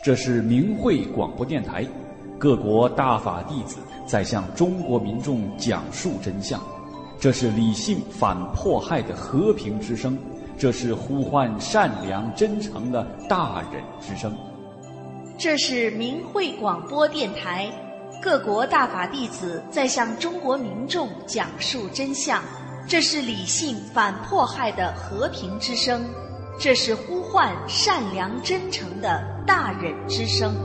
这是明慧广播电台，各国大法弟子在向中国民众讲述真相。这是理性反迫害的和平之声，这是呼唤善良真诚的大忍之声。 这是明慧广播电台，各国大法弟子在向中国民众讲述真相。这是理性反迫害的和平之声，这是呼唤善良真诚的大忍之声。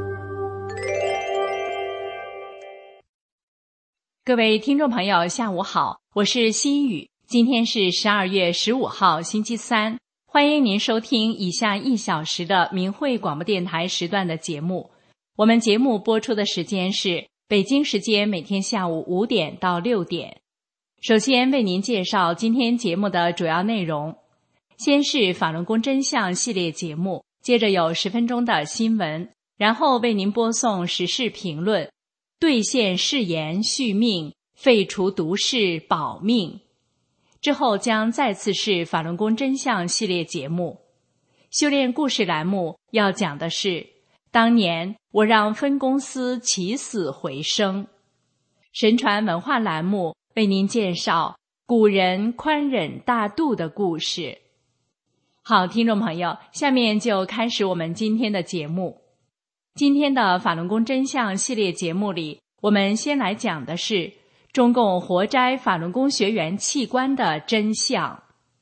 各位听众朋友，下午好，我是心雨。今天是12月15号，星期三。欢迎您收听以下1小时的明慧广播电台时段的节目。我们节目播出的时间是北京时间每天下午5点到6点。首先为您介绍今天节目的主要内容。先是法轮功真相系列节目，接着有10分钟的新闻，然后为您播送时事评论，兑现誓言续命，废除毒誓保命。之后将再次是法轮功真相系列节目。修炼故事栏目要讲的是当年我让分公司起死回生。神传文化栏目为您介绍古人宽忍大度的故事。好，听众朋友，下面就开始我们今天的节目。今天的法轮功真相系列节目里，我们先来讲的是中共活摘法轮功学员器官的真相。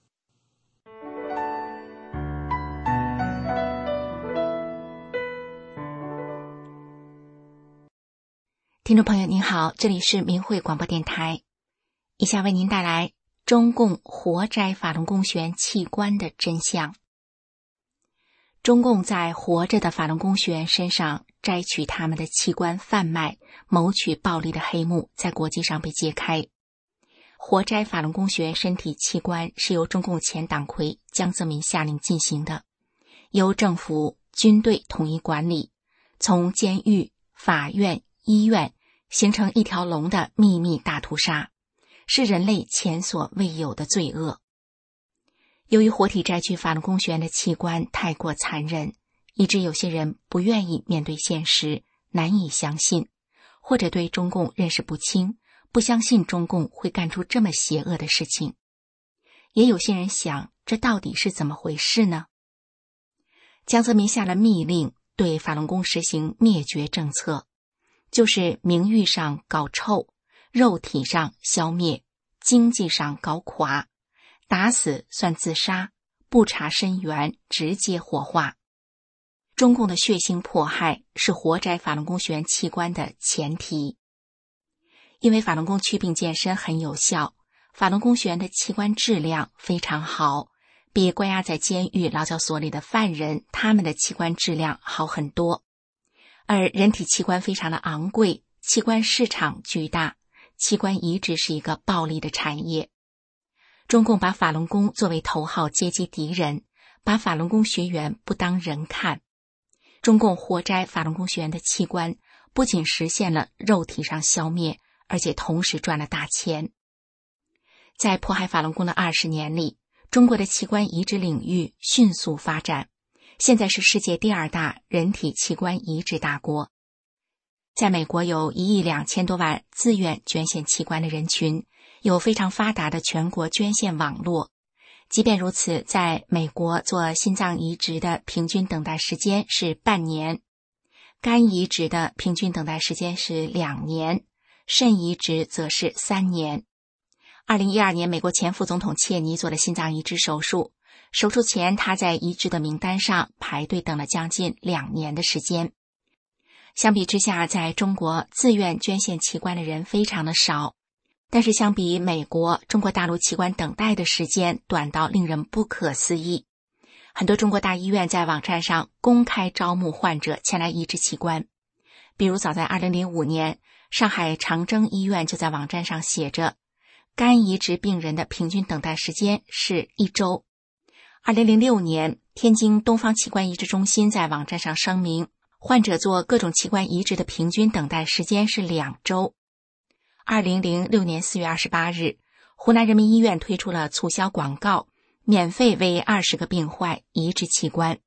听众朋友您好，这里是明慧广播电台，以下为您带来中共活摘法轮功学员器官的真相。中共在活着的法轮功学员身上摘取他们的器官贩卖、谋取暴利的黑幕在国际上被揭开。活摘法轮功学员身体器官是由中共前党魁江泽民下令进行的，由政府、军队统一管理，从监狱、法院、医院形成一条龙的秘密大屠杀，是人类前所未有的罪恶。由于活体摘取法轮功学员的器官太过残忍，以致有些人不愿意面对现实，难以相信，或者对中共认识不清，不相信中共会干出这么邪恶的事情。也有些人想，这到底是怎么回事呢？江泽民下了密令，对法轮功实行灭绝政策，就是名誉上搞臭，肉体上消灭，经济上搞垮，打死算自杀，不查身源，直接火化。中共的血腥迫害是活摘法轮功学员器官的前提。因为法轮功祛病健身很有效，法轮功学员的器官质量非常好，比关押在监狱劳教所里的犯人他们的器官质量好很多。而人体器官非常的昂贵，器官市场巨大，器官移植是一个暴利的产业。中共把法轮功作为头号阶级敌人，把法轮功学员不当人看。中共活摘法轮功学员的器官，不仅实现了肉体上消灭，而且同时赚了大钱。在迫害法轮功的20年里，中国的器官移植领域迅速发展，现在是世界第2大人体器官移植大国。在美国有1亿2千多万自愿捐献器官的人群，有非常发达的全国捐献网络。即便如此，在美国做心脏移植的平均等待时间是半年，肝移植的平均等待时间是2年，肾移植则是3年。2012年，美国前副总统切尼做了心脏移植手术，手术前他在移植的名单上排队等了将近2年的时间。相比之下，在中国自愿捐献器官的人非常的少，但是相比美国，中国大陆器官等待的时间短到令人不可思议。很多中国大医院在网站上公开招募患者前来移植器官。比如早在2005年，上海长征医院就在网站上写着，肝移植病人的平均等待时间是1周。2006年，天津东方器官移植中心在网站上声明，患者做各种器官移植的平均等待时间是2周。2006年4月28日，湖南人民医院推出了促销广告，免费为20个病患移植器官，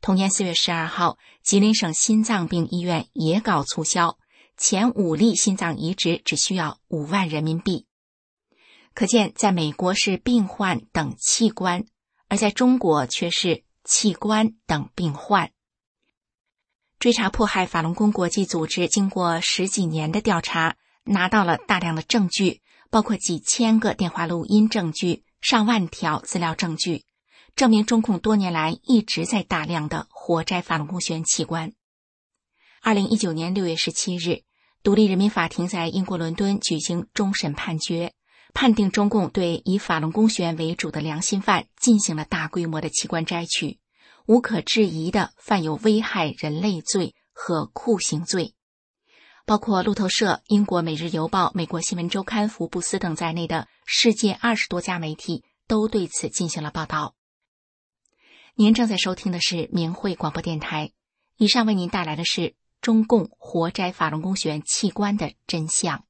同年4月12号，吉林省心脏病医院也搞促销，前5例心脏移植只需要5万人民币。可见在美国是病患等器官，而在中国却是器官等病患。追查迫害法轮功国际组织经过10几年的调查，拿到了大量的证据，包括几千个电话录音证据、上万条资料证据，证明中共多年来一直在大量的活摘法轮功学员器官。2019年6月17日，独立人民法庭在英国伦敦举行终审判决，判定中共对以法轮功学员为主的良心犯进行了大规模的器官摘取，无可置疑的犯有危害人类罪和酷刑罪。包括路透社、英国每日邮报、美国新闻周刊、福布斯等在内的世界20多家媒体都对此进行了报道。您正在收听的是明慧广播电台，以上为您带来的是中共活摘法轮功学员器官的真相。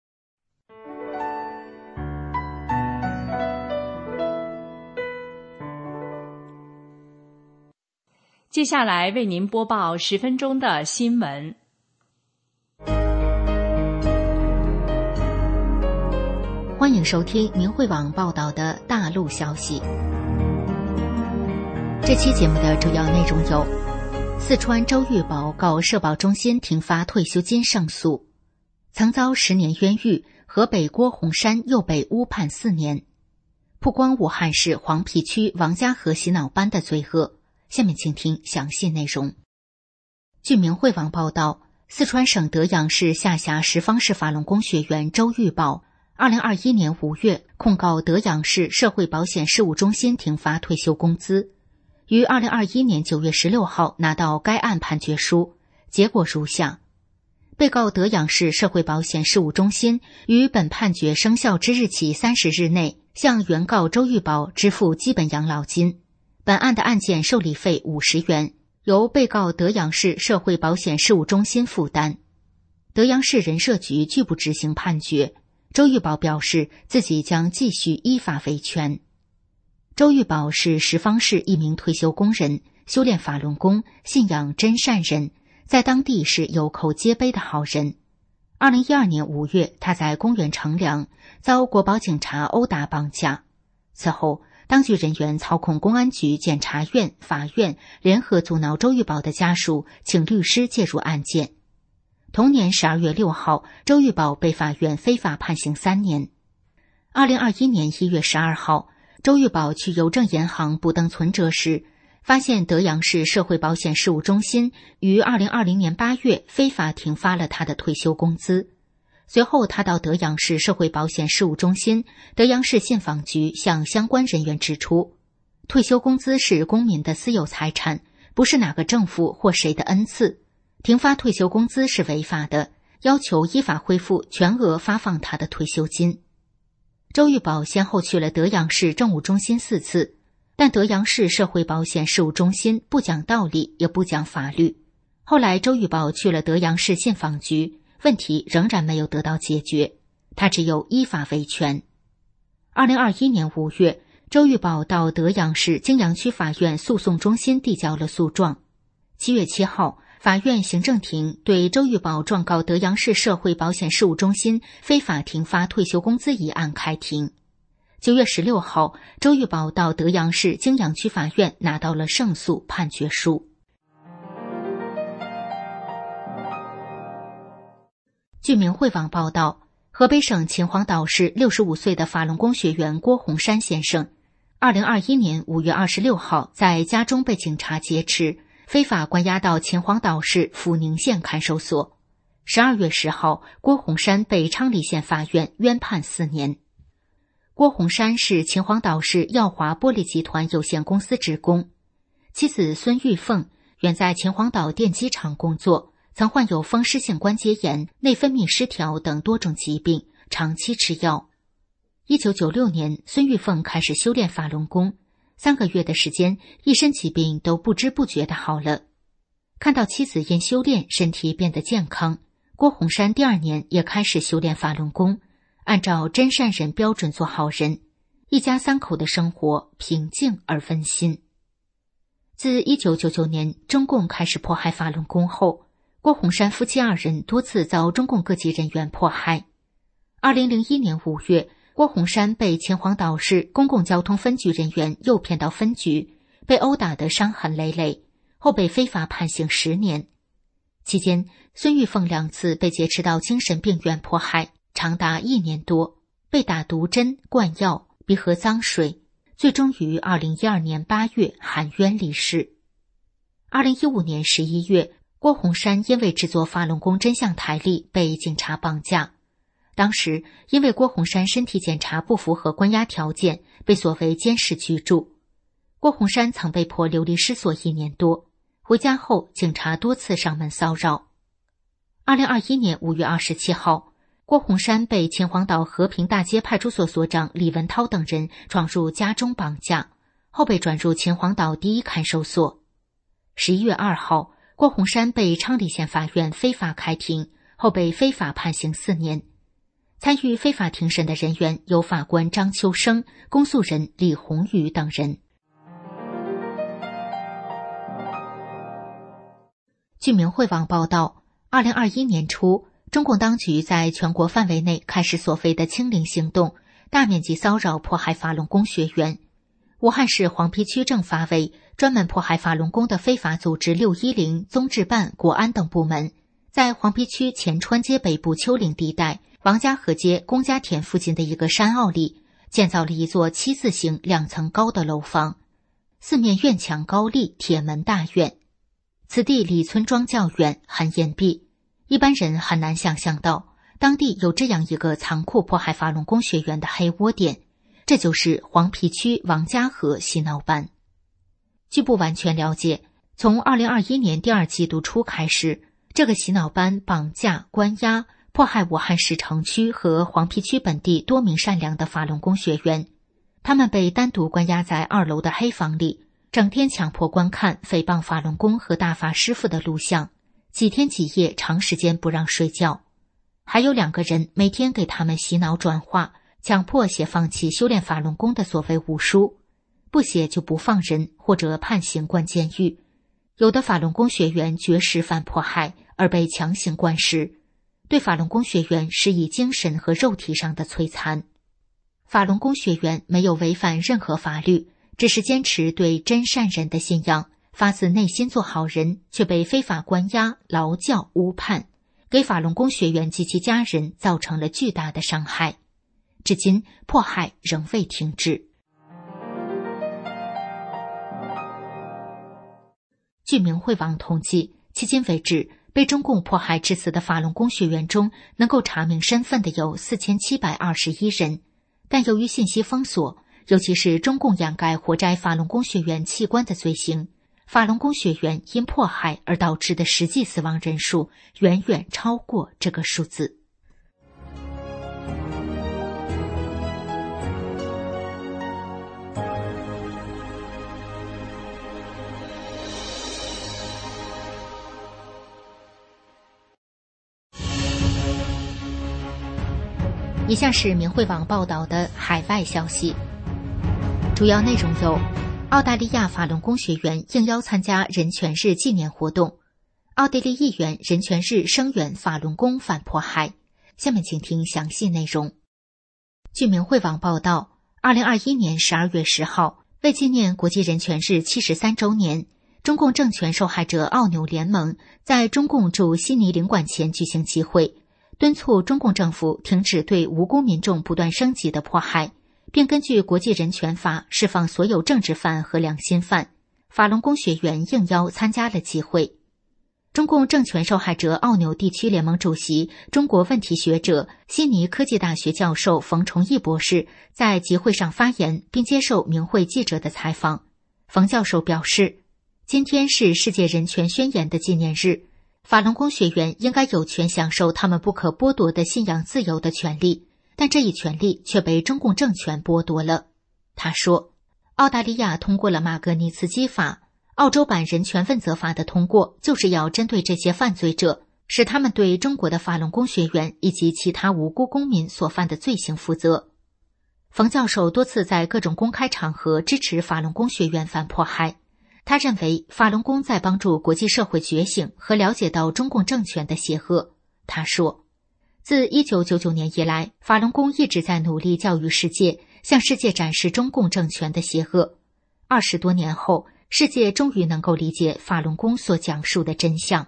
接下来为您播报10分钟的新闻。 欢迎收听明慧网报道的大陆消息。这期节目的主要内容有：四川周玉宝告社保中心停发退休金胜诉，曾遭10年冤狱，河北郭洪山又被误判4年，曝光武汉市黄陂区王家河洗脑班的罪恶。下面请听详细内容。据明慧网报道，四川省德阳市下辖什邡市法轮功学员周玉宝2021年5月控告德阳市社会保险事务中心停发退休工资，于2021年9月16号拿到该案判决书，结果如下：被告德阳市社会保险事务中心于本判决生效之日起30日内向原告周玉宝支付基本养老金，本案的案件受理费50元，由被告德阳市社会保险事务中心负担。德阳市人社局拒不执行判决，周玉宝表示自己将继续依法维权。周玉宝是什邡市一名退休工人，修炼法轮功，信仰真善人，在当地是有口皆碑的好人。2012年5月，他在公园乘凉，遭国保警察殴打绑架。此后，当局人员操控公安局、检察院、法院，联合阻挠周玉宝的家属，请律师介入案件。同年12月6号，周玉宝被法院非法判刑3年。2021年1月12号，周玉宝去邮政银行补登存折时，发现德阳市社会保险事务中心于2020年8月非法停发了他的退休工资。随后他到德阳市社会保险事务中心、德阳市信访局向相关人员指出，退休工资是公民的私有财产，不是哪个政府或谁的恩赐，停发退休工资是违法的，要求依法恢复全额发放他的退休金。周玉宝先后去了德阳市政务中心4次，但德阳市社会保险事务中心不讲道理，也不讲法律。后来周玉宝去了德阳市信访局，问题仍然没有得到解决，他只有依法维权。2021年5月，周玉宝到德阳市泾阳区法院诉讼中心递交了诉状。7月7号，法院行政庭对周玉宝状告德阳市社会保险事务中心非法停发退休工资一案开庭。9月16号，周玉宝到德阳市泾阳区法院拿到了胜诉判决书。据明慧网报道，河北省秦皇岛市65岁的法轮功学员郭洪山先生，2021年5月26号在家中被警察劫持，非法关押到秦皇岛市阜宁县看守所。12月10号，郭洪山被昌黎县法院冤判4年。郭洪山是秦皇岛市耀华玻璃集团有限公司职工，妻子孙玉凤原在秦皇岛电机厂工作，曾患有风湿性关节炎、内分泌失调等多种疾病，长期吃药。1996年，孙玉凤开始修炼法轮功，3个月的时间，一身疾病都不知不觉的好了。看到妻子因修炼身体变得健康，郭洪山第2年也开始修炼法轮功，按照真善人标准做好人，一家3口的生活平静而温馨。 自1999年中共开始迫害法轮功后，郭洪山夫妻2人多次遭中共各级人员迫害。2001年5月，郭洪山被秦皇岛市公共交通分局人员诱骗到分局，被殴打得伤痕累累，后被非法判刑10年。期间，孙玉凤2次被劫持到精神病院迫害，长达1年多，被打毒针、灌药、逼喝脏水，最终于2012年8月含冤离世。2015年11月，郭洪山因为制作法轮功真相台历被警察绑架。当时因为郭洪山身体检查不符合关押条件，被锁为监视居住。郭洪山曾被迫流离失所1年多，回家后警察多次上门骚扰。2021年5月27号，郭洪山被秦皇岛和平大街派出所所长李文涛等人闯入家中绑架，后被转入秦皇岛第1看守所。11月2号，郭洪山被昌黎县法院非法开庭，后被非法判刑4年。参与非法庭审的人员有法官张秋生、公诉人李红宇等人。据明慧网报道，2021年初，中共当局在全国范围内开始所谓的清零行动，大面积骚扰迫害法轮功学员。武汉市黄陂区政法委专门迫害法轮功的非法组织610、综治办、国安等部门，在黄陂区前川街北部丘陵地带王家河街龚家田附近的一个山坳里，建造了一座7字形2层高的楼房，四面院墙高立，铁门大院。此地离村庄较远，很隐蔽，一般人很难想象到当地有这样一个残酷迫害法轮功学员的黑窝点，这就是黄陂区王家河洗脑班。据不完全了解，从2021年第2季度初开始，这个洗脑班绑架、关押、迫害武汉市城区和黄陂区本地多名善良的法轮功学员。他们被单独关押在2楼的黑房里，整天强迫观看诽谤法轮功和大法师父的录像，几天几夜长时间不让睡觉。还有2个人每天给他们洗脑转化，强迫写放弃修炼法轮功的所谓武书，不写就不放人或者判刑关监狱。有的法轮功学员绝食反迫害而被强行灌食，对法轮功学员施以精神和肉体上的摧残。法轮功学员没有违反任何法律，只是坚持对真善人的信仰，发自内心做好人，却被非法关押、劳教、误判，给法轮功学员及其家人造成了巨大的伤害。至今迫害仍未停止。据明慧网统计，迄今为止被中共迫害致死的法轮功学员中，能够查明身份的有4721人，但由于信息封锁，尤其是中共掩盖活摘法轮功学员器官的罪行，法轮功学员因迫害而导致的实际死亡人数远远超过这个数字。以下是明慧网报道的海外消息，主要内容有：澳大利亚法轮功学员应邀参加人权日纪念活动；奥地利议员人权日声援法轮功反迫害。下面请听详细内容。据明慧网报道，2021年12月10号，为纪念国际人权日73周年，中共政权受害者奥纽联盟在中共驻悉尼领馆前举行集会，敦促中共政府停止对无辜民众不断升级的迫害，并根据国际人权法释放所有政治犯和良心犯。法轮功学员应邀参加了集会。中共政权受害者奥纽地区联盟主席、中国问题学者、悉尼科技大学教授冯崇义博士在集会上发言，并接受明慧记者的采访。冯教授表示，今天是世界人权宣言的纪念日，法轮功学员应该有权享受他们不可剥夺的信仰自由的权利，但这一权利却被中共政权剥夺了。他说，澳大利亚通过了马格尼茨基法，澳洲版人权问责法的通过就是要针对这些犯罪者，使他们对中国的法轮功学员以及其他无辜公民所犯的罪行负责。冯教授多次在各种公开场合支持法轮功学员反迫害。 他认为法轮功在帮助国际社会觉醒和了解到中共政权的邪恶。他说，自1999年以来，法轮功一直在努力教育世界，向世界展示中共政权的邪恶。20多年后，世界终于能够理解法轮功所讲述的真相。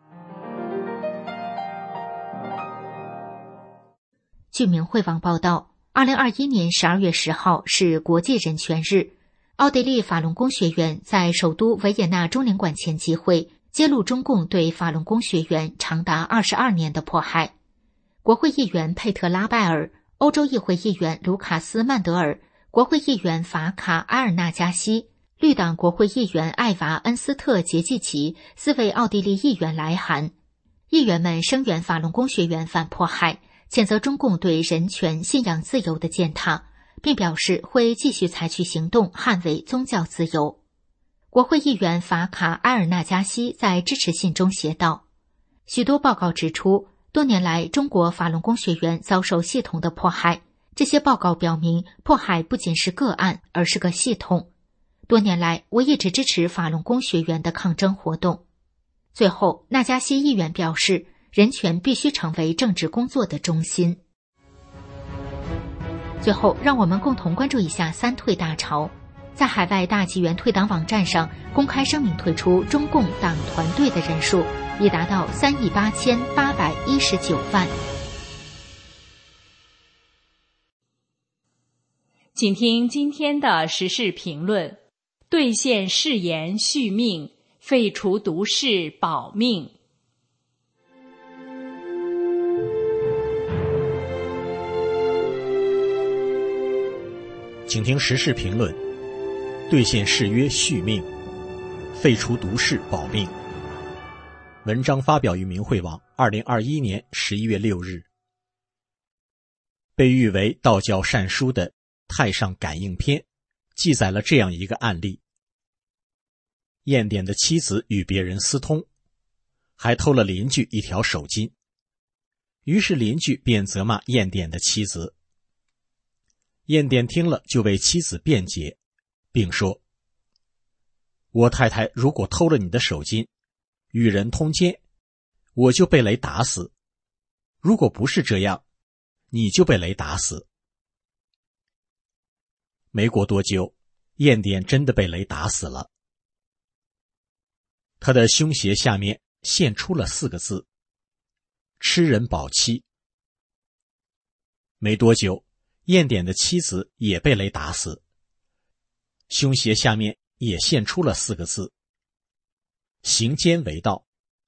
据明慧网报道，2021年12月10号是国际人权日。奥地利法轮功学院在首都维也纳中领馆前集会，揭露中共对法轮功学员长达22年的迫害。国会议员佩特拉拜尔、欧洲议会议员卢卡斯曼德尔、国会议员法卡埃尔纳加西、绿党国会议员艾娃恩斯特杰季奇4位奥地利议员来函。议员们声援法轮功学员反迫害，谴责中共对人权、信仰自由的践踏，并表示会继续采取行动捍卫宗教自由。国会议员法卡埃尔纳加西在支持信中写道，许多报告指出，多年来中国法轮功学员遭受系统的迫害，这些报告表明迫害不仅是个案，而是个系统。多年来，我一直支持法轮功学员的抗争活动。最后，纳加西议员表示，人权必须成为政治工作的中心。最后，让我们共同关注一下三退大潮。在海外大纪元退党网站上公开声明退出中共党团队的人数已达到3.819万。 请听今天的时事评论：兑现誓言续命，废除毒誓保命。 请听时事评论：兑现誓约续命，废除毒誓保命。文章发表于明慧网2021年11月6日。被誉为道教善书的《太上感应篇》记载了这样一个案例：燕典的妻子与别人私通，还偷了邻居一条手巾，于是邻居便责骂燕典的妻子。燕典听了就为妻子辩解，并说，我太太如果偷了你的手巾，与人通奸，我就被雷打死；如果不是这样，你就被雷打死。没过多久，燕典真的被雷打死了。他的胸胁下面现出了4个字：吃人保妻。没多久，燕典的妻子也被雷打死，胸胁下面也现出了4个字：行奸为盗。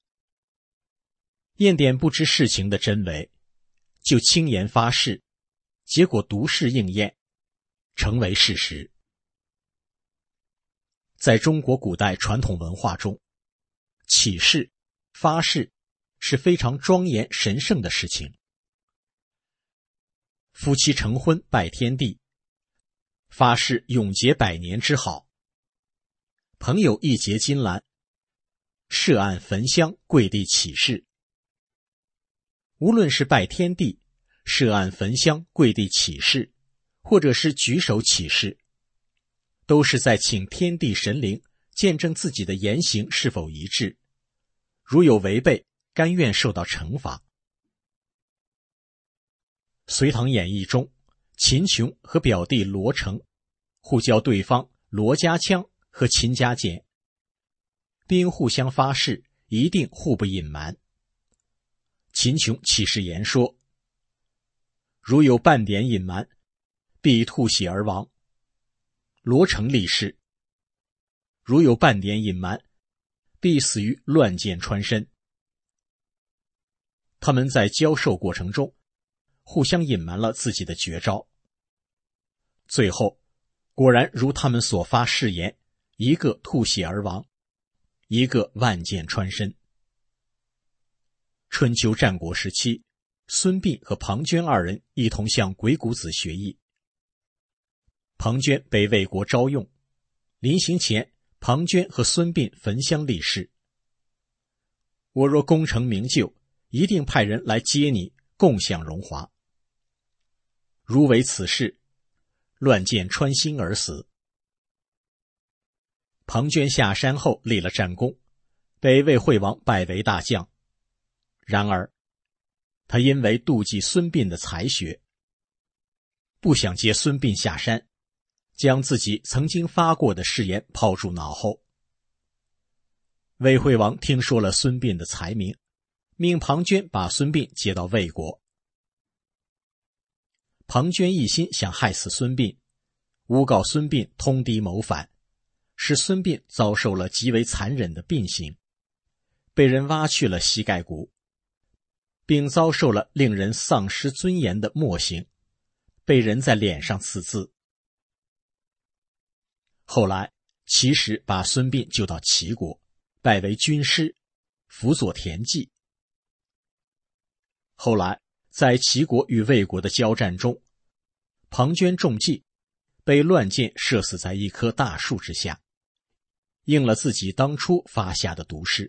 燕典不知事情的真伪，就轻言发誓，结果毒誓应验，成为事实。在中国古代传统文化中，起誓、发誓是非常庄严神圣的事情。夫妻成婚拜天地，发誓永结100年之好。朋友一结金兰，设案焚香跪地起誓。无论是拜天地、设案焚香跪地起誓，或者是举手起誓，都是在请天地神灵见证自己的言行是否一致，如有违背，甘愿受到惩罚。隋唐演义中，秦琼和表弟罗成互叫对方罗家枪和秦家简，并互相发誓一定互不隐瞒。秦琼起誓言说，如有半点隐瞒，必吐血而亡。罗成立誓，如有半点隐瞒，必死于乱箭穿身。他们在交授过程中互相隐瞒了自己的绝招，最后果然如他们所发誓言，一个吐血而亡，一个万箭穿身。春秋战国时期，孙膑和庞涓2人一同向鬼谷子学艺。庞涓被魏国招用，临行前，庞涓和孙膑焚香立誓，我若功成名就，一定派人来接你，共享荣华。如违此事，乱箭穿心而死。 庞涓下山后立了战功，被魏惠王拜为大将。然而他因为妒忌孙膑的才学，不想接孙膑下山，将自己曾经发过的誓言抛诸脑后。魏惠王听说了孙膑的才名，命庞涓把孙膑接到魏国。庞涓一心想害死孙膑，诬告孙膑通敌谋反，使孙膑遭受了极为残忍的膑刑，被人挖去了膝盖骨，并遭受了令人丧失尊严的墨刑，被人在脸上刺字。后来齐使把孙膑救到齐国，拜为军师，辅佐田忌。后来在齐国与魏国的交战中，庞涓中计，被乱箭射死在一棵大树之下，应了自己当初发下的毒誓。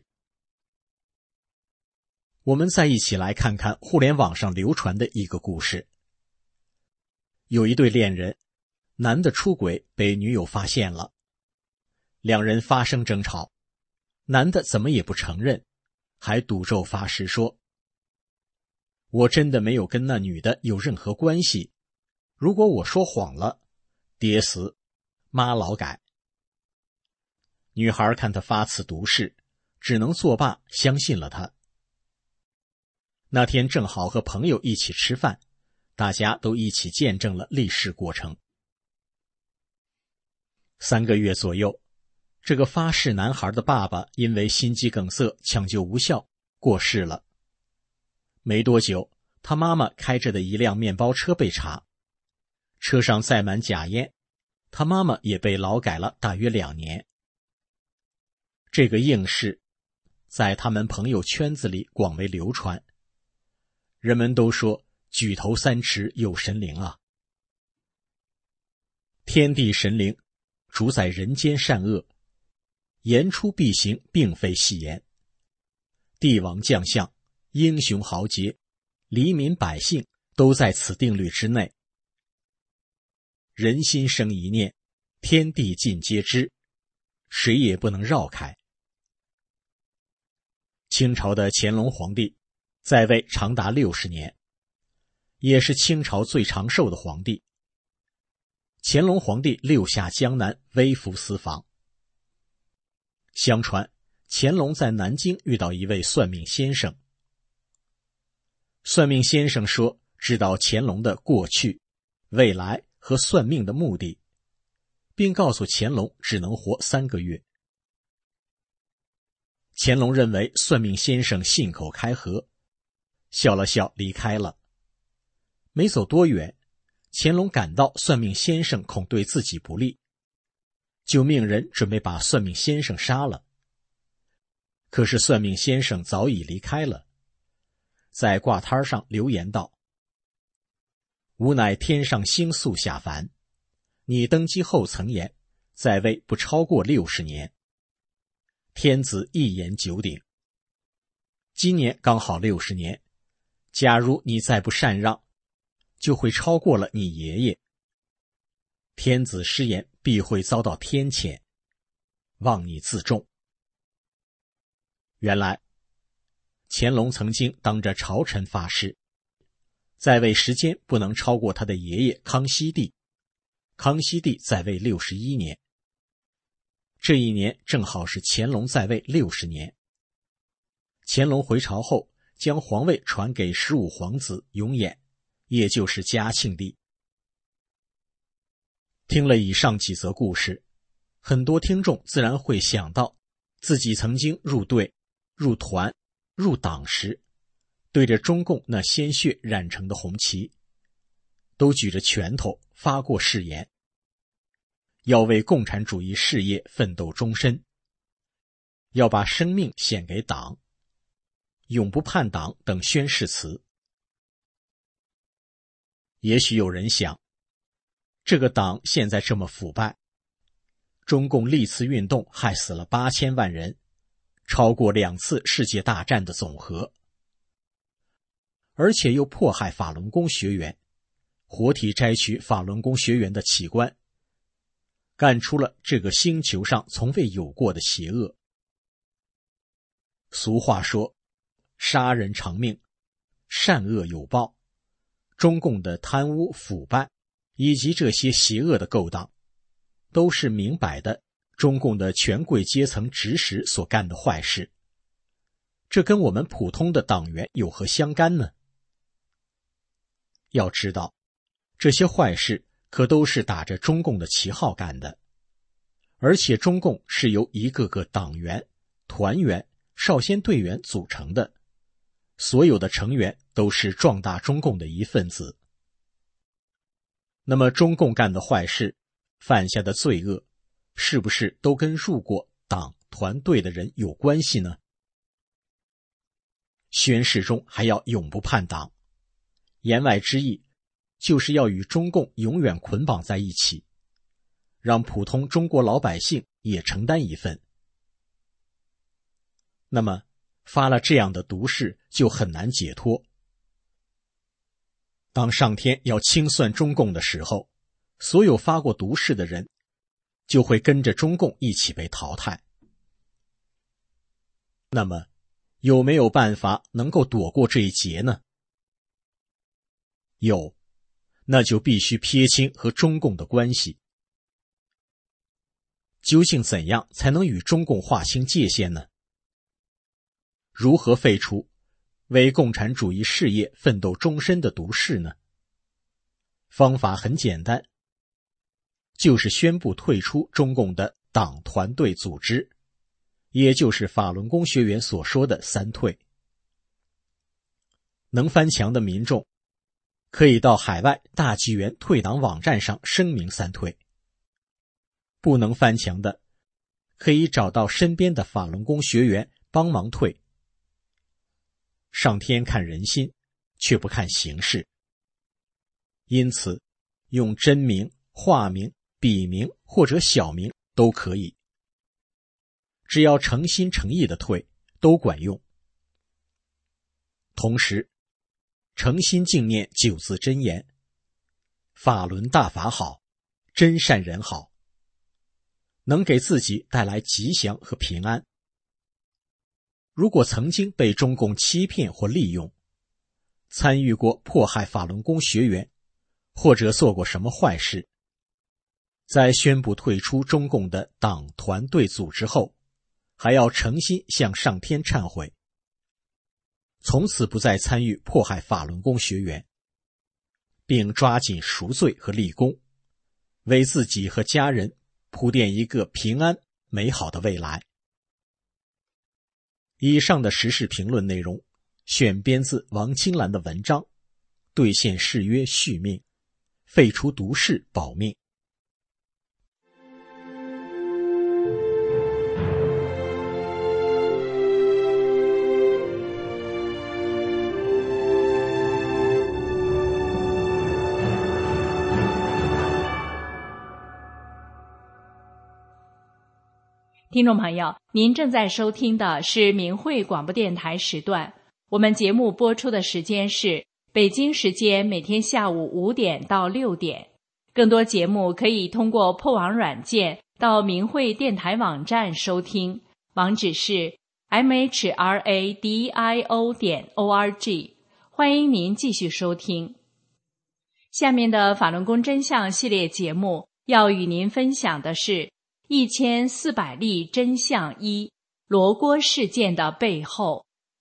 我们再一起来看看互联网上流传的一个故事。有一对恋人，男的出轨被女友发现了，两人发生争吵，男的怎么也不承认，还赌咒发誓说：我真的没有跟那女的有任何关系，如果我说谎了，爹死妈劳改。女孩看他发此毒誓，只能作罢，相信了他。那天正好和朋友一起吃饭，大家都一起见证了立誓过程。3个月左右，这个发誓男孩的爸爸因为心肌梗塞抢救无效过世了。没多久，他妈妈开着的一辆面包车被查，车上载满假烟，他妈妈也被劳改了大约2年。这个应试在他们朋友圈子里广为流传，人们都说举头三尺有神灵啊。天地神灵主宰人间善恶，言出必行并非戏言。帝王将相、英雄豪杰、黎民百姓都在此定律之内。人心生一念，天地尽皆知，谁也不能绕开。清朝的乾隆皇帝在位长达60年，也是清朝最长寿的皇帝。乾隆皇帝6下江南，微服私访。相传乾隆在南京遇到一位算命先生，算命先生说知道乾隆的过去、未来和算命的目的，并告诉乾隆只能活3个月。乾隆认为算命先生信口开河，笑了笑离开了。没走多远，乾隆感到算命先生恐对自己不利，就命人准备把算命先生杀了。可是算命先生早已离开了，在挂摊上留言道：吾乃天上星宿下凡，你登基后曾言在位不超过60年，天子一言九鼎。今年刚好60年，假如你再不禅让，就会超过了你爷爷。天子失言必会遭到天谴，望你自重。原来乾隆曾经当着朝臣发誓，在位时间不能超过他的爷爷康熙帝。康熙帝在位61年，这一年正好是乾隆在位60年。乾隆回朝后，将皇位传给15皇子永琰，也就是嘉庆帝。听了以上几则故事，很多听众自然会想到自己曾经入队、入团、入党时，对着中共那鲜血染成的红旗，都举着拳头发过誓言，要为共产主义事业奋斗终身，要把生命献给党，永不叛党等宣誓词。也许有人想，这个党现在这么腐败，中共历次运动害死了8000万人，超过2次世界大战的总和，而且又迫害法轮功学员，活体摘取法轮功学员的器官， 干出了这个星球上从未有过的邪恶。俗话说，杀人偿命，善恶有报。中共的贪污腐败以及这些邪恶的勾当，都是明摆的中共的权贵阶层指使所干的坏事。这跟我们普通的党员有何相干呢？要知道，这些坏事可都是打着中共的旗号干的，而且中共是由一个个党员、团员、少先队员组成的，所有的成员都是壮大中共的一份子。那么中共干的坏事，犯下的罪恶，是不是都跟入过党团队的人有关系呢？宣誓中还要永不叛党，言外之意就是要与中共永远捆绑在一起，让普通中国老百姓也承担一份。那么发了这样的毒誓就很难解脱。当上天要清算中共的时候，所有发过毒誓的人就会跟着中共一起被淘汰。那么有没有办法能够躲过这一劫呢？有，那就必须撇清和中共的关系。究竟怎样才能与中共划清界限呢？如何废除为共产主义事业奋斗终身的毒誓呢？方法很简单，就是宣布退出中共的党团队组织，也就是法轮功学员所说的三退。能翻墙的民众可以到海外大纪元退党网站上声明三退，不能翻墙的可以找到身边的法轮功学员帮忙退。上天看人心，却不看形势，因此用真名、化名、笔名或者小名都可以，只要诚心诚意的退都管用。同时诚心敬念9字真言：法轮大法好，真善人好，能给自己带来吉祥和平安。如果曾经被中共欺骗或利用，参与过迫害法轮功学员，或者做过什么坏事，在宣布退出中共的党团队组织后，还要诚心向上天忏悔，从此不再参与迫害法轮功学员，并抓紧赎罪和立功，为自己和家人铺垫一个平安美好的未来。以上的时事评论内容选编自王清兰的文章《兑现誓约续命，废除毒誓保命》。 听众朋友，您正在收听的是明慧广播电台时段，我们节目播出的时间是北京时间每天下午5点到6点。更多节目可以通过破网软件到明慧电台网站收听，网址是 mhradio.org。 欢迎您继续收听。下面的法轮功真相系列节目要与您分享的是1400例真相1：罗锅事件的背后。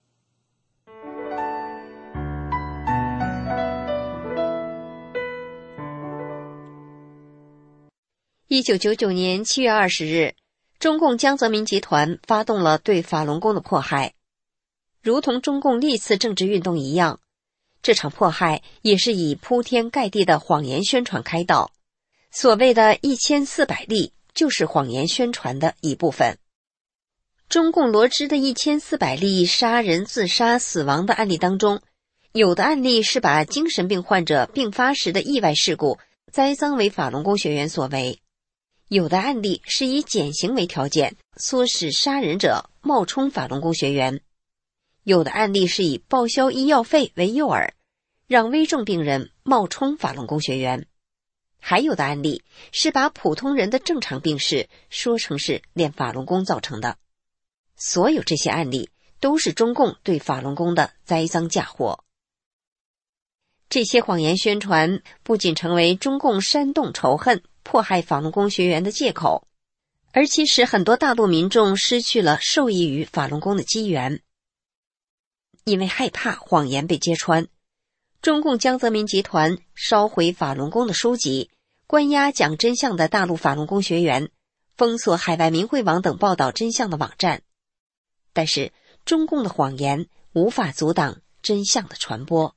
1999年7月20日，中共江泽民集团发动了对法轮功的迫害，如同中共历次政治运动一样，这场迫害也是以铺天盖地的谎言宣传开道。所谓的1400例就是谎言宣传的一部分。中共罗织的1400例杀人、自杀、死亡的案例当中，有的案例是把精神病患者病发时的意外事故栽赃为法轮功学员所为，有的案例是以减刑为条件，唆使杀人者冒充法轮功学员，有的案例是以报销医药费为诱饵，让危重病人冒充法轮功学员。 还有的案例是把普通人的正常病史说成是练法轮功造成的。所有这些案例都是中共对法轮功的栽赃嫁祸。这些谎言宣传不仅成为中共煽动仇恨、迫害法轮功学员的借口，而且使很多大陆民众失去了受益于法轮功的机缘。因为害怕谎言被揭穿，中共江泽民集团烧毁法轮功的书籍，关押讲真相的大陆法轮功学员，封锁海外明慧网等报道真相的网站。但是中共的谎言无法阻挡真相的传播。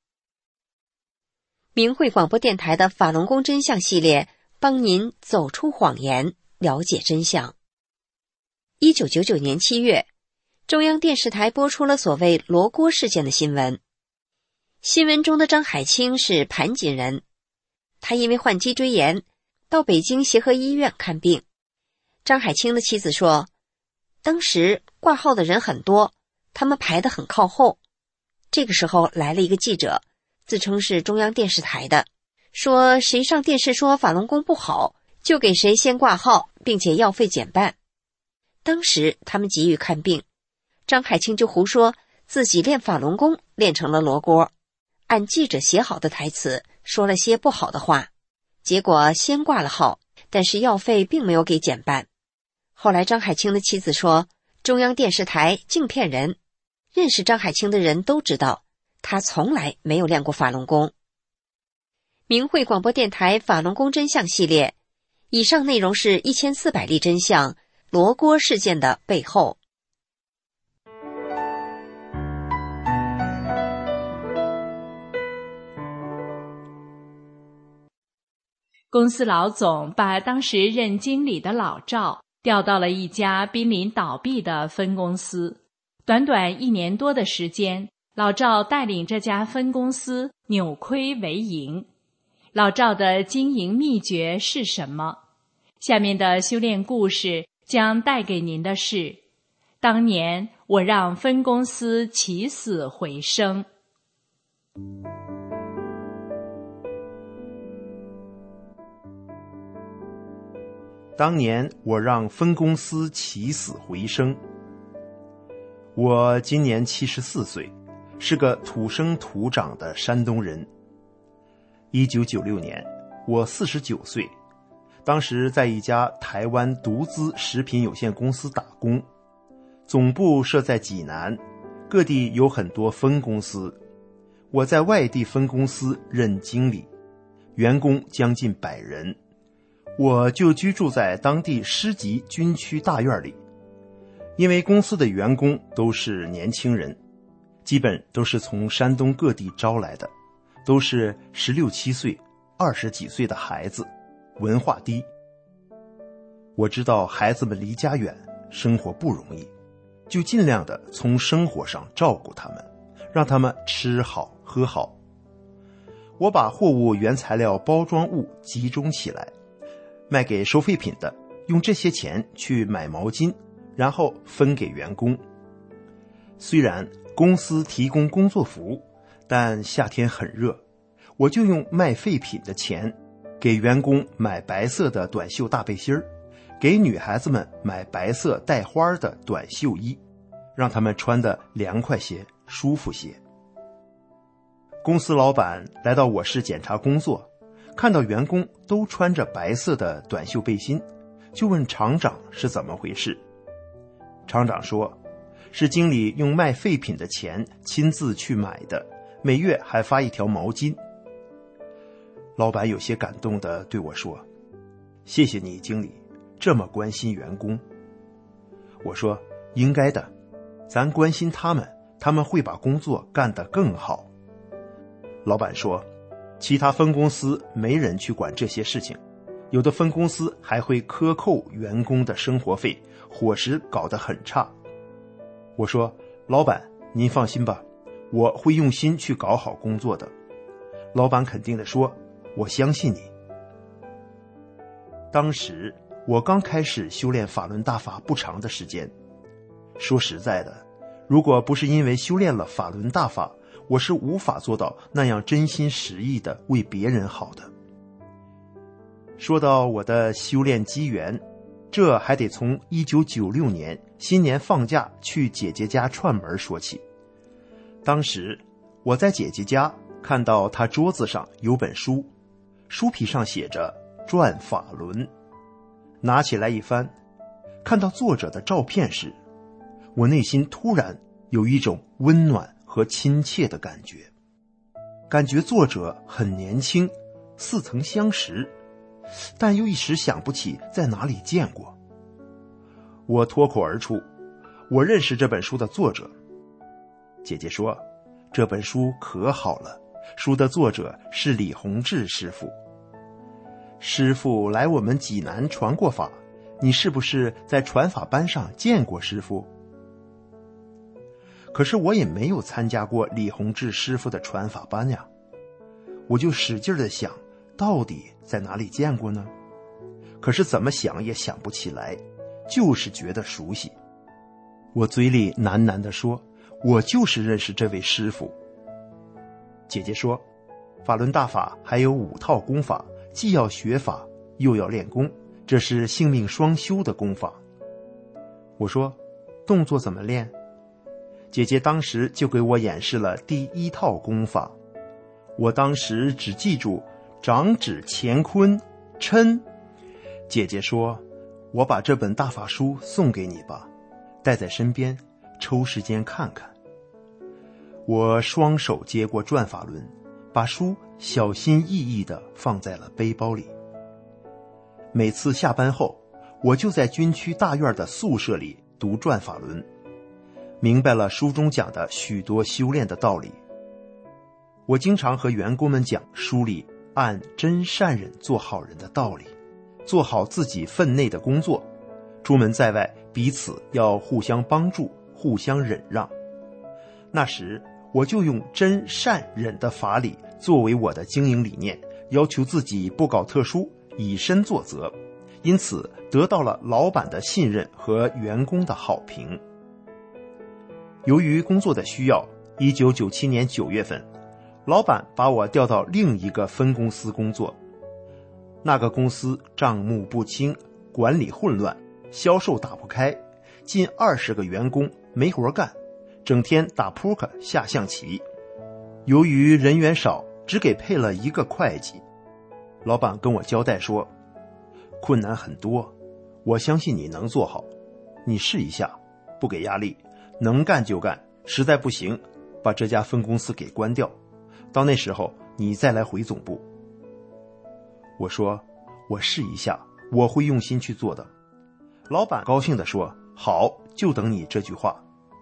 明慧广播电台的法轮功真相系列，帮您走出谎言，了解真相。1999年7月，中央电视台播出了所谓罗锅事件的新闻。新闻中的张海清是盘锦人，他因为患脊椎炎到北京协和医院看病。张海清的妻子说，当时挂号的人很多，他们排得很靠后。这个时候来了一个记者，自称是中央电视台的，说谁上电视说法轮功不好，就给谁先挂号，并且药费减半。当时他们急于看病，张海清就胡说自己练法轮功练成了罗锅，按记者写好的台词说了些不好的话，结果先挂了号，但是药费并没有给减半。后来张海清的妻子说，中央电视台净骗人，认识张海清的人都知道他从来没有练过法轮功。明慧广播电台法轮功真相系列，以上内容是1400例真相，罗锅事件的背后。 公司老总把当时任经理的老赵调到了一家濒临倒闭的分公司。短短1年多的时间，老赵带领这家分公司扭亏为盈。老赵的经营秘诀是什么？下面的修炼故事将带给您的是，当年我让分公司起死回生。 当年我让分公司起死回生。我今年74岁，是个土生土长的山东人。1996年，我49岁，当时在一家台湾独资食品有限公司打工，总部设在济南，各地有很多分公司。我在外地分公司任经理，员工将近100人。我就居住在当地师集军区大院里，因为公司的员工都是年轻人，基本都是从山东各地招来的，都是16、17岁、20几岁的孩子，文化低。我知道孩子们离家远，生活不容易，就尽量的从生活上照顾他们，让他们吃好喝好。我把货物原材料包装物集中起来，卖给收废品的，用这些钱去买毛巾，然后分给员工。虽然公司提供工作服，但夏天很热，我就用卖废品的钱给员工买白色的短袖大背心儿，给女孩子们买白色带花的短袖衣，让他们穿得凉快些，舒服些。公司老板来到我市检查工作，看到员工都穿着白色的短袖背心，就问厂长是怎么回事。厂长说，是经理用卖废品的钱亲自去买的，每月还发一条毛巾。老板有些感动地对我说，谢谢你经理，这么关心员工。我说，应该的，咱关心他们，他们会把工作干得更好。老板说，其他分公司没人去管这些事情，有的分公司还会克扣员工的生活费，伙食搞得很差。我说，老板您放心吧，我会用心去搞好工作的。老板肯定地说，我相信你。当时我刚开始修炼法轮大法不长的时间，说实在的，如果不是因为修炼了法轮大法，我是无法做到那样真心实意的为别人好的。 说到我的修炼机缘，这还得从1996年新年放假去姐姐家串门说起。当时我在姐姐家看到她桌子上有本书，书皮上写着《转法轮》，拿起来一翻，看到作者的照片时，我内心突然有一种温暖和亲切的感觉，感觉作者很年轻，似曾相识，但又一时想不起在哪里见过。我脱口而出，我认识这本书的作者。姐姐说，这本书可好了，书的作者是李洪志师傅。师傅来我们济南传过法，你是不是在传法班上见过师傅？可是我也没有参加过李洪志师傅的传法班呀，我就使劲地想，到底在哪里见过呢？可是怎么想也想不起来，就是觉得熟悉。我嘴里喃喃地说，我就是认识这位师傅。姐姐说，法轮大法还有5套功法，既要学法又要练功，这是性命双修的功法。我说，动作怎么练？姐姐当时就给我演示了第1套功法。我当时只记住掌指乾坤抻。姐姐说，我把这本大法书送给你吧，带在身边，抽时间看看。我双手接过转法轮，把书小心翼翼地放在了背包里。每次下班后，我就在军区大院的宿舍里读转法轮，明白了书中讲的许多修炼的道理。我经常和员工们讲书里按真善忍做好人的道理，做好自己分内的工作，出门在外彼此要互相帮助，互相忍让。那时我就用真善忍的法理作为我的经营理念，要求自己不搞特殊，以身作则，因此得到了老板的信任和员工的好评。由于工作的需要，1997年9月份，老板把我调到另一个分公司工作。那个公司账目不清，管理混乱，销售打不开，近20个员工没活干，整天打扑克下象棋。由于人员少，只给配了1个会计。老板跟我交代说，困难很多，我相信你能做好，你试一下，不给压力，能干就干，实在不行把这家分公司给关掉，到那时候你再来回总部。我说，我试一下，我会用心去做的。老板高兴地说，好，就等你这句话。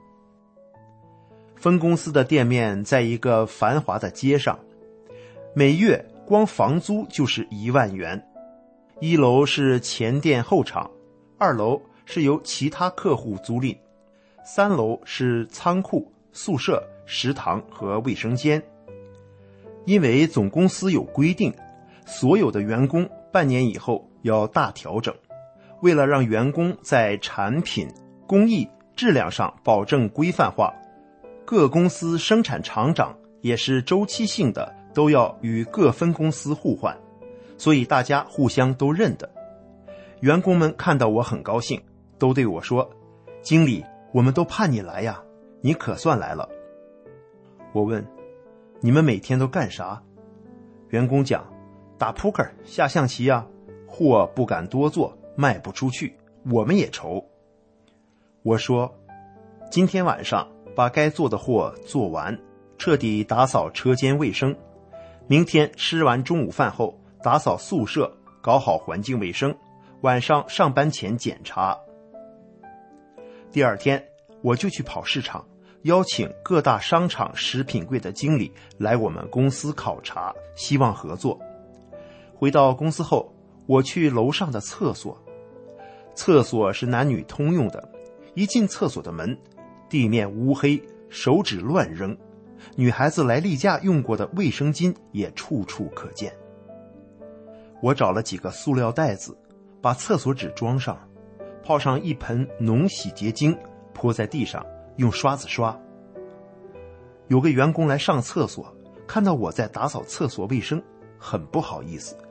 分公司的店面在一个繁华的街上，每月光房租就是1万元。1楼是前店后厂，2楼是由其他客户租赁，3楼是仓库、宿舍、食堂和卫生间。因为总公司有规定，所有的员工半年以后要大调整，为了让员工在产品、工艺、质量上保证规范化，各公司生产厂长也是周期性的，都要与各分公司互换，所以大家互相都认得。员工们看到我很高兴，都对我说，经理，我们都盼你来呀，你可算来了。我问，你们每天都干啥？员工讲，打扑克下象棋呀，货不敢多做，卖不出去，我们也愁。我说，今天晚上把该做的货做完，彻底打扫车间卫生，明天吃完中午饭后打扫宿舍，搞好环境卫生，晚上上班前检查。第2天我就去跑市场，邀请各大商场食品柜的经理来我们公司考察，希望合作。回到公司后，我去楼上的厕所，厕所是男女通用的，一进厕所的门，地面乌黑，手指乱扔，女孩子来例假用过的卫生巾也处处可见。我找了几个塑料袋子，把厕所纸装上，泡上一盆浓洗洁精，泼在地上，用刷子刷。有个员工来上厕所，看到我在打扫厕所卫生，很不好意思，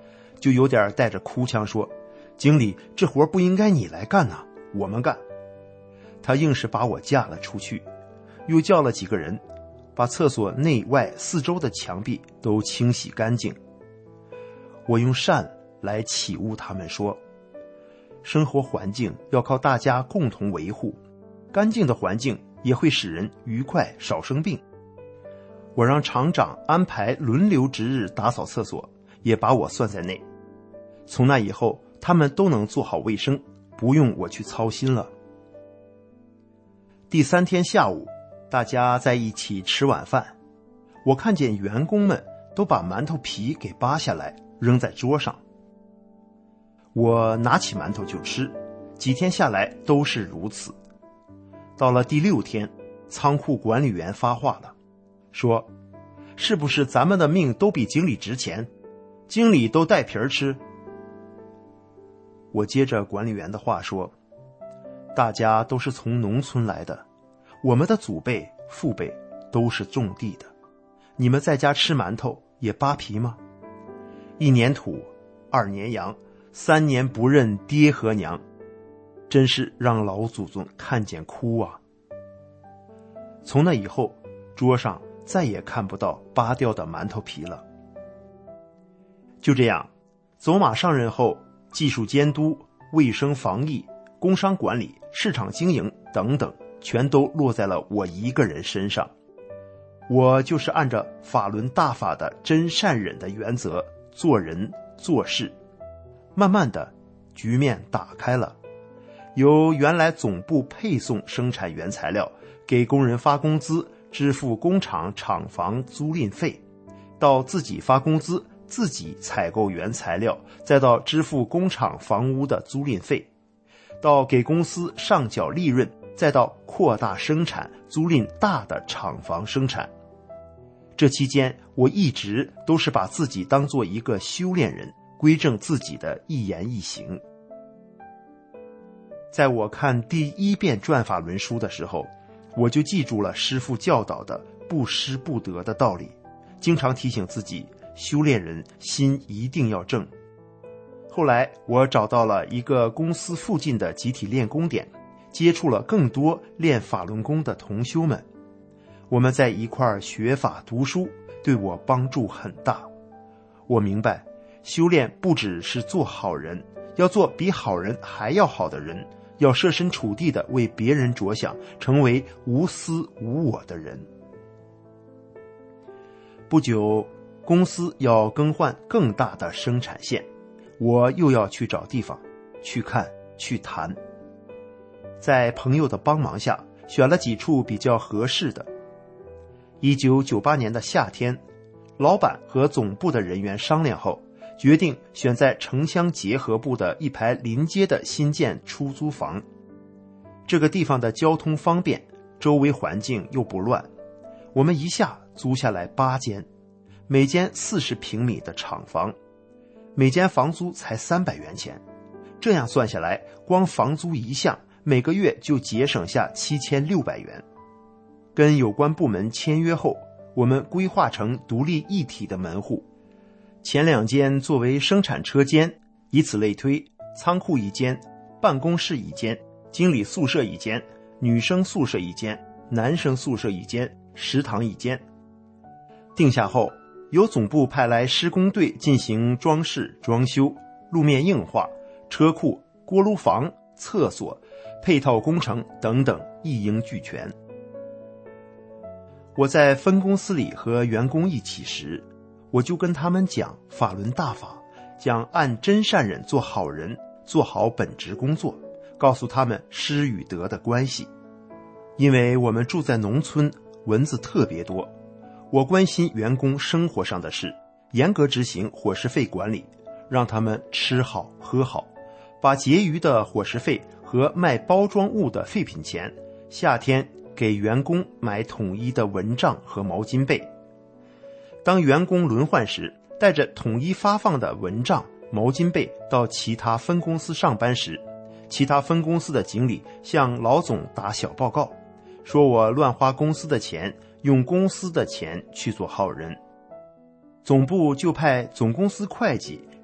就有点带着哭腔说：“经理，这活不应该你来干呐，我们干。”他硬是把我架了出去，又叫了几个人，把厕所内外四周的墙壁都清洗干净。我用善来启悟他们说，生活环境要靠大家共同维护，干净的环境也会使人愉快，少生病。我让厂长安排轮流值日打扫厕所，也把我算在内。从那以后，他们都能做好卫生，不用我去操心了。第3天下午，大家在一起吃晚饭，我看见员工们都把馒头皮给扒下来扔在桌上。我拿起馒头就吃，几天下来都是如此。到了第6天，仓库管理员发话了，说：“是不是咱们的命都比经理值钱？经理都带皮儿吃。”我接着管理员的话说：“大家都是从农村来的，我们的祖辈父辈都是种地的，你们在家吃馒头也扒皮吗？1年土，2年洋，3年不认爹和娘，真是让老祖宗看见哭啊！”从那以后，桌上再也看不到扒掉的馒头皮了。就这样，走马上任后，技术监督、卫生防疫、工商管理、市场经营等等，全都落在了我一个人身上。我就是按照法轮大法的真善忍的原则做人做事。慢慢的，局面打开了，由原来总部配送生产原材料，给工人发工资，支付工厂厂房租赁费，到自己发工资，自己采购原材料，再到支付工厂房屋的租赁费，到给公司上缴利润，再到扩大生产，租赁大的厂房生产。这期间，我一直都是把自己当作一个修炼人，规正自己的一言一行。在我看第1遍转法轮书的时候，我就记住了师父教导的不失不得的道理，经常提醒自己，修炼人心一定要正。后来我找到了一个公司附近的集体练功点，接触了更多练法轮功的同修们，我们在一块儿学法读书，对我帮助很大。我明白，修炼不只是做好人，要做比好人还要好的人，要设身处地的为别人着想，成为无私无我的人。不久，公司要更换更大的生产线，我又要去找地方，去看，去谈。在朋友的帮忙下，选了几处比较合适的。1998年的夏天，老板和总部的人员商量后，决定选在城乡结合部的一排临街的新建出租房。这个地方的交通方便，周围环境又不乱，我们一下租下来8间，每间40平米的厂房，每间房租才300元钱。这样算下来，光房租一项，每个月就节省下7600元。跟有关部门签约后，我们规划成独立一体的门户，前2间作为生产车间，以此类推，仓库1间，办公室1间，经理宿舍1间，女生宿舍1间，男生宿舍1间，食堂1间。定下后，由总部派来施工队进行装饰、装修、路面硬化、车库、锅炉房、厕所、配套工程等等，一应俱全。我在分公司里和员工一起时，我就跟他们讲法轮大法，讲按真善忍做好人，做好本职工作，告诉他们失与得的关系。因为我们住在农村，蚊子特别多，我关心员工生活上的事，严格执行伙食费管理，让他们吃好喝好，把结余的伙食费和卖包装物的废品钱，夏天给员工买统一的蚊帐和毛巾被。当员工轮换时，带着统一发放的蚊帐、毛巾被到其他分公司上班时，其他分公司的经理向老总打小报告，说我乱花公司的钱，用公司的钱去做好人。总部就派总公司会计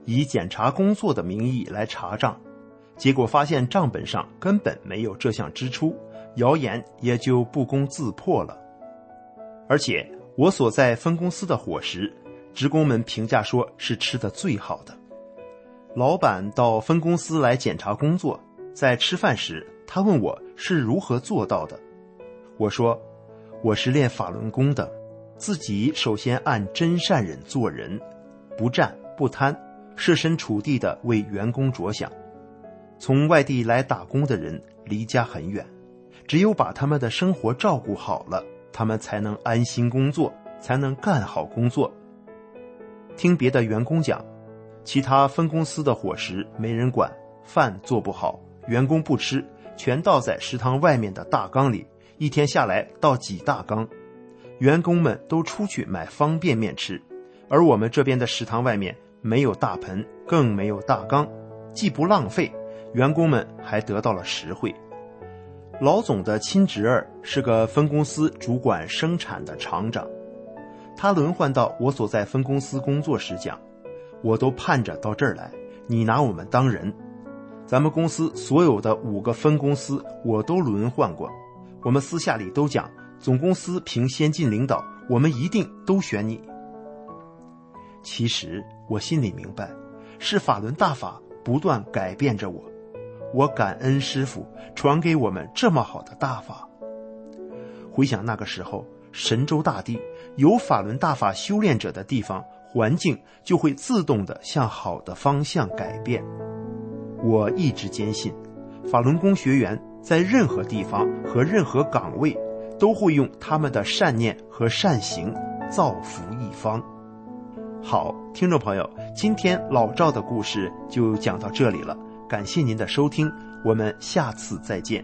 以检查工作的名义来查账，结果发现账本上根本没有这项支出，谣言也就不攻自破了。而且我所在分公司的伙食，职工们评价说是吃得最好的。老板到分公司来检查工作，在吃饭时他问我是如何做到的。我说我是练法轮功的，自己首先按真善忍做人，不占不贪，设身处地地为员工着想。从外地来打工的人离家很远，只有把他们的生活照顾好了，他们才能安心工作，才能干好工作。听别的员工讲，其他分公司的伙食没人管，饭做不好，员工不吃，全倒在食堂外面的大缸里，一天下来倒几大缸，员工们都出去买方便面吃。而我们这边的食堂外面没有大盆，更没有大缸，既不浪费，员工们还得到了实惠。老总的亲侄儿是个分公司主管生产的厂长，他轮换到我所在分公司工作时讲，我都盼着到这儿来，你拿我们当人。咱们公司所有的5个分公司我都轮换过，我们私下里都讲，总公司凭先进领导，我们一定都选你。其实我心里明白，是法轮大法不断改变着我，我感恩师父传给我们这么好的大法。回想那个时候，神州大地有法轮大法修炼者的地方，环境就会自动地向好的方向改变。我一直坚信，法轮功学员在任何地方和任何岗位，都会用他们的善念和善行造福一方。好，听众朋友，今天老赵的故事就讲到这里了，感谢您的收听，我们下次再见。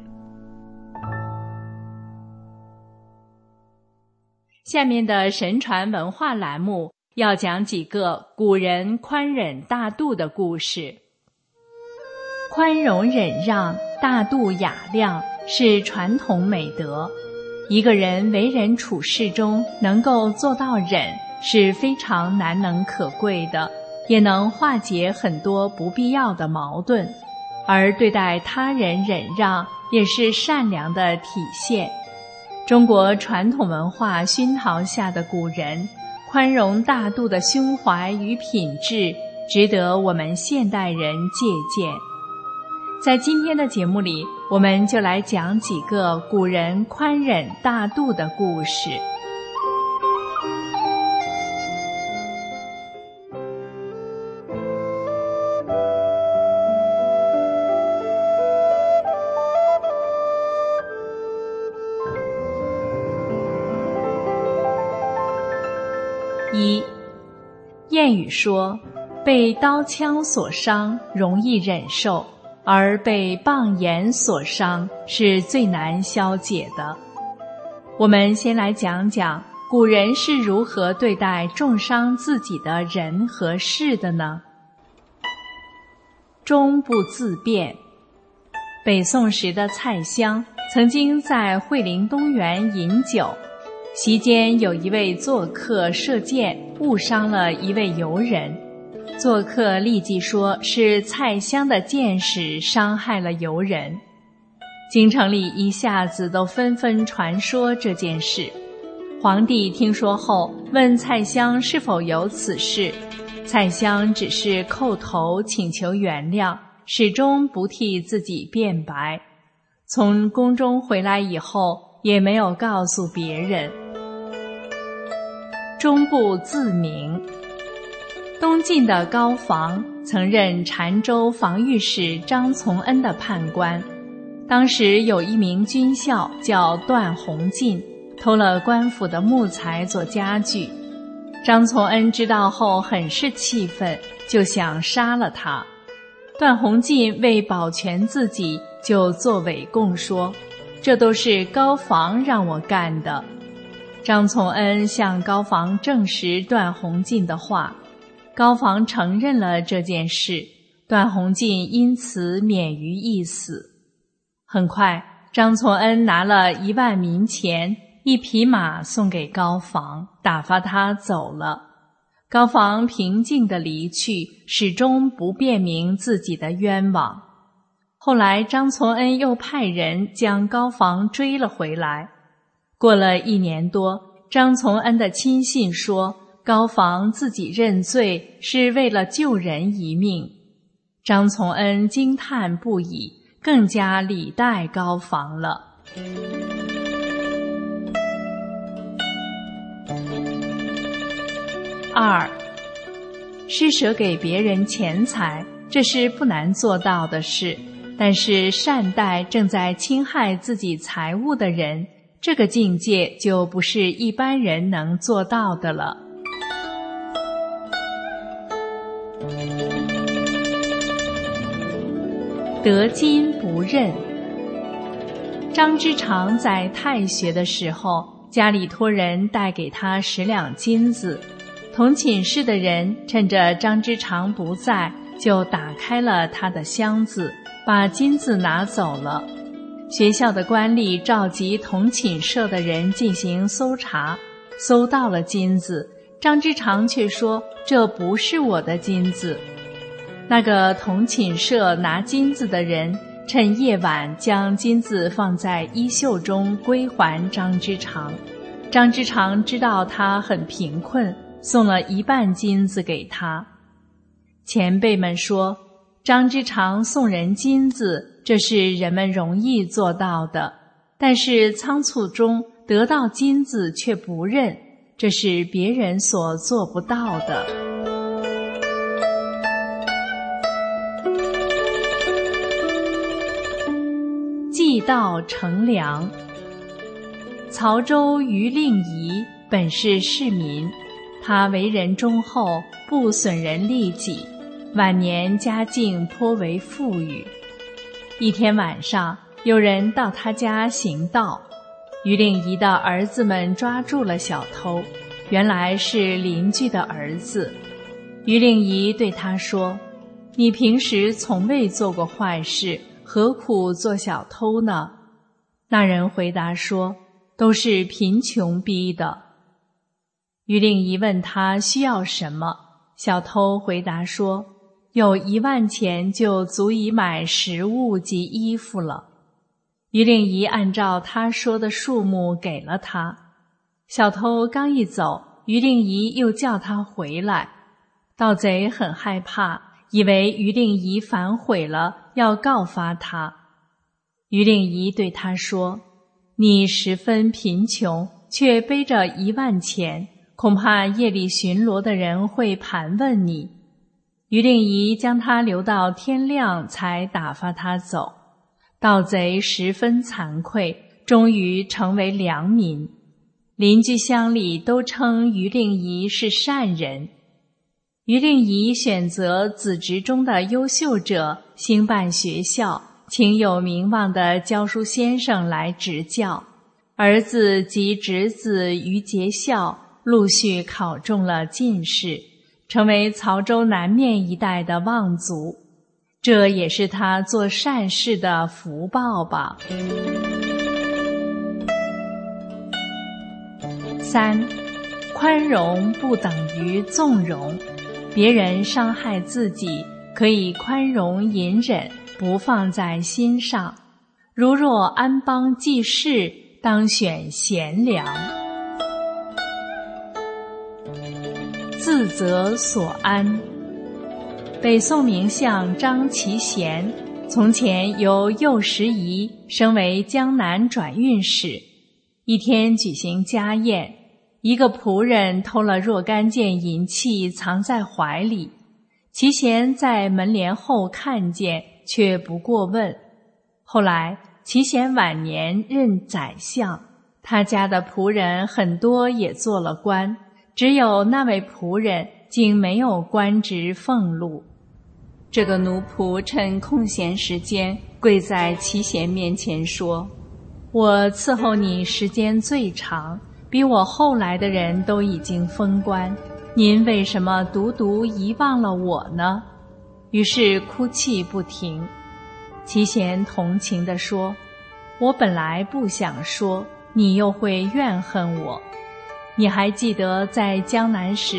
下面的神传文化栏目要讲几个古人宽忍大度的故事。宽容忍让、大度雅量是传统美德，一个人为人处事中能够做到忍，是非常难能可贵的，也能化解很多不必要的矛盾。而对待他人忍让，也是善良的体现。中国传统文化熏陶下的古人，宽容大度的胸怀与品质，值得我们现代人借鉴。在今天的节目里，我们就来讲几个古人宽忍大度的故事。1. 谚语说，被刀枪所伤容易忍受，而被棒眼所伤是最难消解的。我们先来讲讲古人是如何对待重伤自己的人和事的呢？终不自辩。北宋时的蔡襄曾经在惠灵东园饮酒，席间有一位做客射箭误伤了一位游人，做客立即说是蔡襄的箭矢伤害了游人。京城里一下子都纷纷传说这件事。皇帝听说后问蔡襄是否有此事，蔡襄只是叩头请求原谅，始终不替自己辩白。从宫中回来以后也没有告诉别人。终不自明。东晋的高防曾任澶州防御使张从恩的判官，当时有一名军校叫段宏进，偷了官府的木材做家具。张从恩知道后很是气愤，就想杀了他。段宏进为保全自己，就作伪供说，这都是高防让我干的。张从恩向高防证实段宏进的话，高防承认了这件事，段宏进因此免于一死。很快，张从恩拿了1万民钱、1匹马送给高防，打发他走了。 高房平静地离去，始终不辨明自己的冤枉。后来张从恩又派人将高房追了回来。过了1年多，张从恩的亲信说高房自己认罪是为了救人一命。张从恩惊叹不已，更加礼待高房了。2. 施舍给别人钱财，这是不难做到的事，但是善待正在侵害自己财物的人，这个境界就不是一般人能做到的了。得金不认。张之常在太学的时候，家里托人带给他10两金子，同寝室的人趁着张之常不在，就打开了他的箱子，把金子拿走了。学校的官吏召集同寝舍的人进行搜查，搜到了金子，张之常却说这不是我的金子。那个同寝舍拿金子的人趁夜晚将金子放在衣袖中归还张之常。张之常知道他很贫困，送了1半金子给他。前辈们说，张之常送人金子，这是人们容易做到的，但是仓促中得到金子却不认，这是别人所做不到的。计道成良。曹州于令仪本是市民，他为人忠厚，不损人利己，晚年家境颇为富裕。一天晚上，有人到他家行盗，于令仪的儿子们抓住了小偷，原来是邻居的儿子。于令仪对他说：“你平时从未做过坏事，何苦做小偷呢？”那人回答说：“都是贫穷逼的。”于令仪问他需要什么，小偷回答说：“有1万钱就足以买食物及衣服了。”于令仪按照他说的数目给了他。小偷刚一走，于令仪又叫他回来。盗贼很害怕，以为于令仪反悔了，要告发他。于令仪对他说：“你十分贫穷，却背着1万钱，恐怕夜里巡逻的人会盘问你。”于令仪将他留到天亮才打发他走。盗贼十分惭愧，终于成为良民。邻居乡里都称于令仪是善人。于令仪选择子侄中的优秀者，兴办学校，请有名望的教书先生来执教。儿子及侄子于节孝陆续考中了进士，成为曹州南面一带的望族，这也是他做善事的福报吧。3. 宽容不等于纵容。别人伤害自己，可以宽容隐忍，不放在心上。如若安邦济世，当选贤良。自责所安。北宋名相张其贤，从前由右拾遗升为江南转运使。一天举行家宴，一个仆人偷了若干件银器藏在怀里，其贤在门帘后看见，却不过问。后来其贤晚年任宰相，他家的仆人很多也做了官，只有那位仆人竟没有官职俸禄。这个奴仆趁空闲时间跪在其贤面前说：“我伺候你时间最长，比我后来的人都已经封官，您为什么独独遗忘了我呢？”于是哭泣不停。其贤同情地说：“我本来不想说，你又会怨恨我。你还记得在江南时，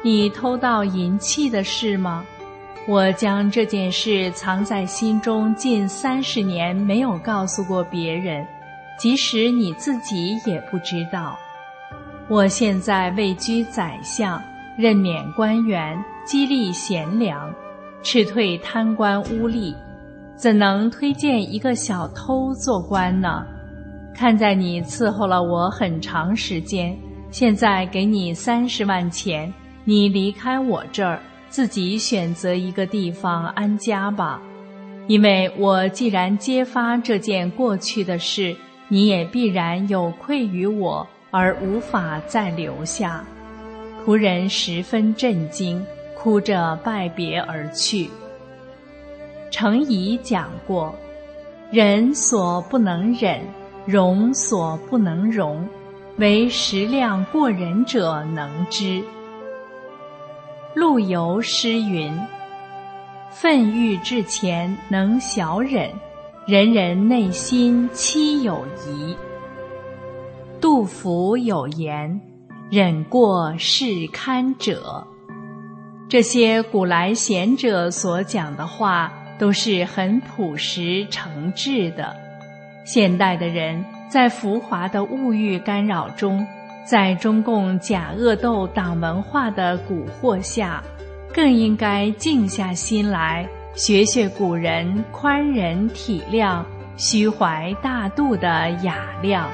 你偷盗银器的事吗？我将这件事藏在心中近30年，没有告诉过别人，即使你自己也不知道。我现在位居宰相，任免官员，激励贤良，斥退贪官污吏，怎能推荐一个小偷做官呢？看在你伺候了我很长时间，现在给你30万钱，你离开我这儿，自己选择一个地方安家吧。因为我既然揭发这件过去的事，你也必然有愧于我，而无法再留下。仆人十分震惊，哭着拜别而去。程颐讲过，忍所不能忍，容所不能容，唯食量过人者能之。陆游诗云：愤欲至前能小忍，人人内心期有疑。杜甫有言：忍过是堪者。这些古来贤者所讲的话都是很朴实诚挚的。现代的人在浮华的物欲干扰中，在中共假恶斗党文化的蛊惑下，更应该静下心来，学学古人宽仁体谅、虚怀大度的雅量。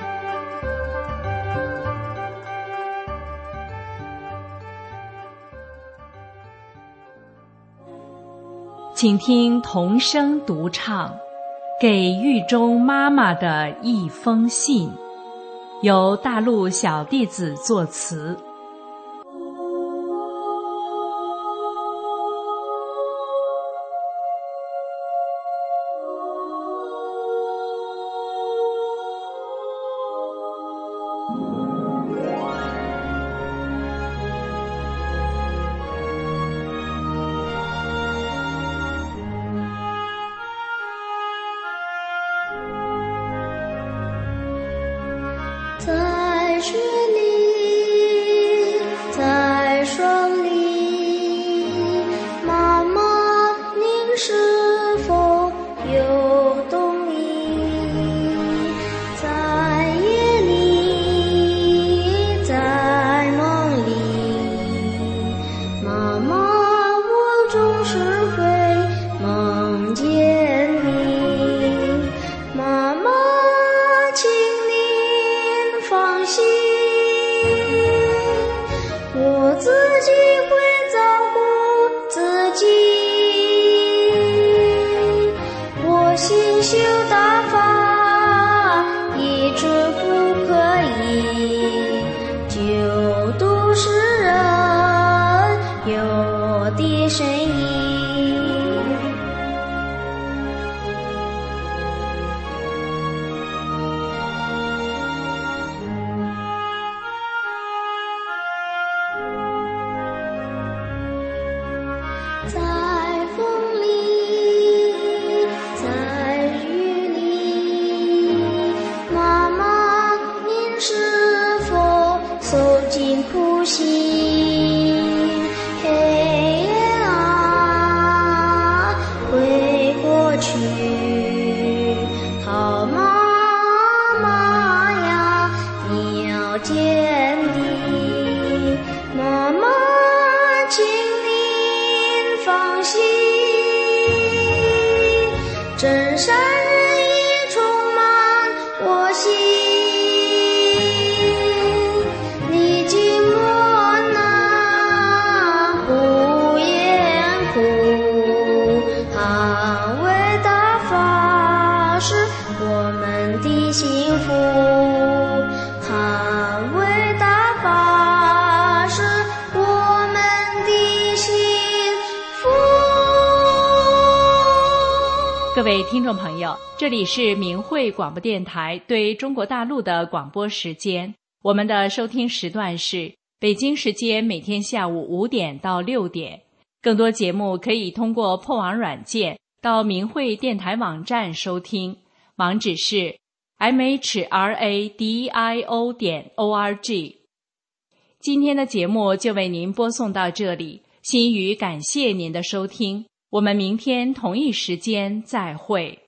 请听童声独唱《给狱中妈妈的一封信》，由大陆小弟子作词。 在雪里，在霜里，妈妈，您是否有动意？在夜里，在梦里，妈妈，我总是会梦见你。妈妈，请放心，我自己会照顾自己。我心修大法，一直不可以，就都是人有的声音。在风里，在雨里，妈妈，您是否受尽苦辛？黑夜啊，会过去，好妈妈呀，你要坚定。妈妈，请放心，真善人已充满我心。你寂寞那不言苦，捍卫大法是我们的幸福。捍卫大法是我们的幸福。 各位听众朋友，这里是明慧广播电台对中国大陆的广播时间。我们的收听时段是北京时间每天下午5点到6点。更多节目可以通过破网软件到明慧电台网站收听，网址是mhradio.org。 今天的节目就为您播送到这里，心语感谢您的收听，我们明天同一时间再会。